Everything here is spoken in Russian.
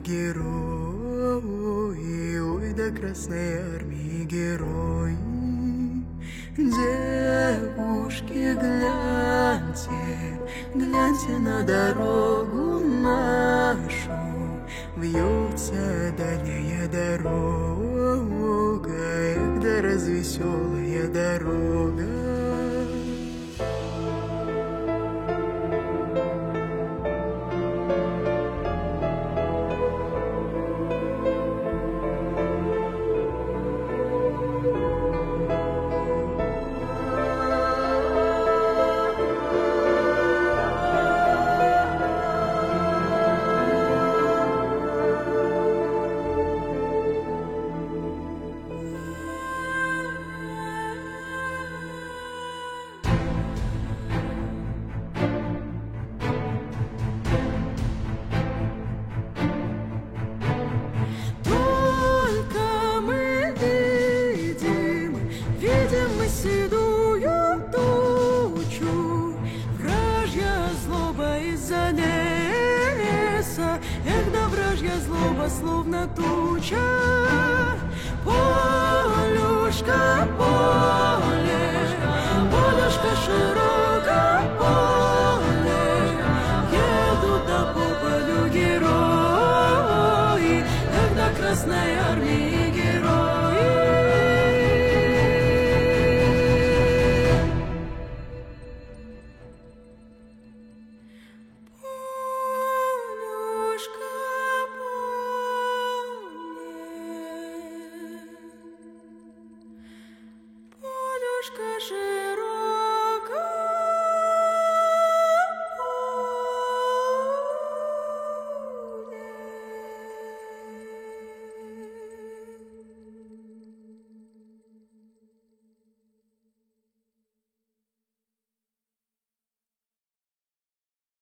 герои, ой, до Красной Армии герои. Девушки, гляньте, гляньте на дорогу нашу, вьется дальняя дорога, эх, да развеселая дорога. Седую тучу, вражья злоба из-за леса, эх, да вражья злоба словно туча. Полюшка, поле, полюшка широкая.